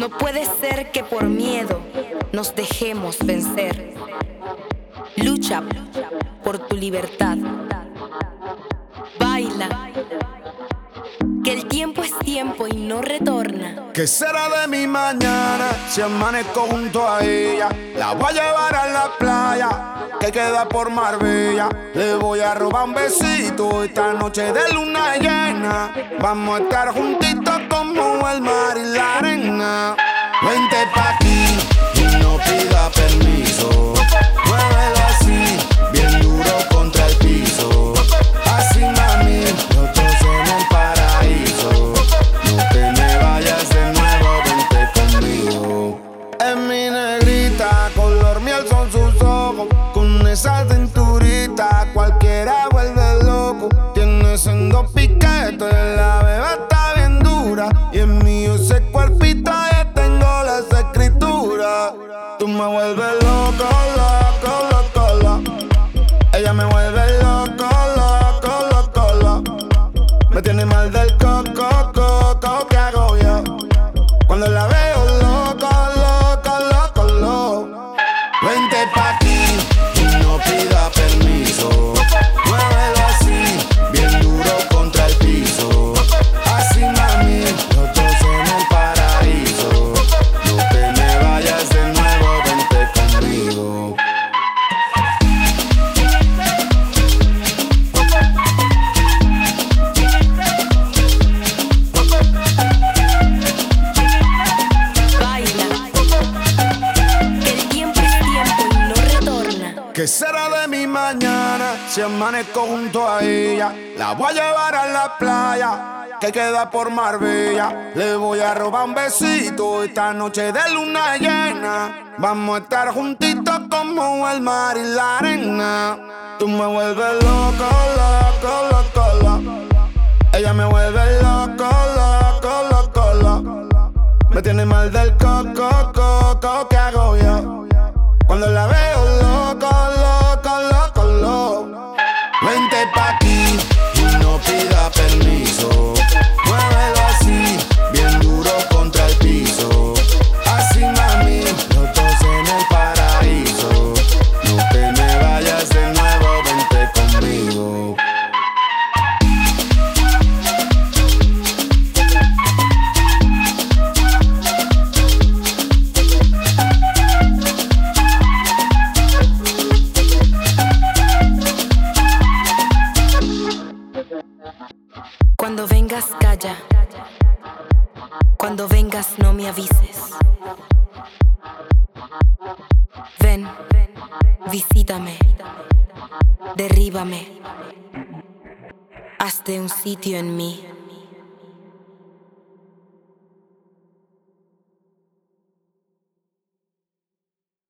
No puede ser que por miedo nos dejemos vencer. Lucha por tu libertad. Baila, que el tiempo es tiempo y no retorna. ¿Qué será de mi mañana si amanezco junto a ella? La voy a llevar a la playa que queda por Marbella. Le voy a robar un besito esta noche de luna llena. Vamos a estar juntitos como el mar y la arena. Vente pa' aquí y no pida permiso. Muévelo así, bien duro contra el piso. Así mami, nosotros en el paraíso. No te me vayas de nuevo, vente conmigo. Es mi negrita, color miel son sus ojos. Con esa cinturita cualquiera vuelve loco. Tiene sendo piquete, la beba está bien dura. Y el mío ese cuerpito, ya tengo las escrituras. Tú me vuelves loco, loco, loco, loco. Ella me vuelve loco, loco, loco, loco. Me tiene mal del coco, coco, ¿qué hago yo? Cuando la veo loco, loco, loco, loco. Vente pa' aquí y no pida permiso. Muévelo así, bien duro contra el piso. Así mami, nosotros en el paraíso. No te me vayas de nuevo, vente conmigo. ¿Qué será de mi mañana si amanezco junto a ella? La voy a llevar a la playa que queda por Marbella. Le voy a robar un besito esta noche de luna llena. Vamos a estar juntitos como el mar y la arena. Tú me vuelves loco, loco, loco, loco. Ella me vuelve loco, loco, loco, loco. Me tiene mal del coco, coco, ¿qué hago yo? Cuando la veo loco, loco, loco, loco. Vente pa' aquí y no pida permiso. Muévelo así, bien duro contra el piso. Así mami, nosotros en el paraíso. No te me vayas de nuevo, vente conmigo. Cuando vengas, calla. Cuando vengas, no me avises. Ven, visítame, derríbame. Hazte un sitio en mí.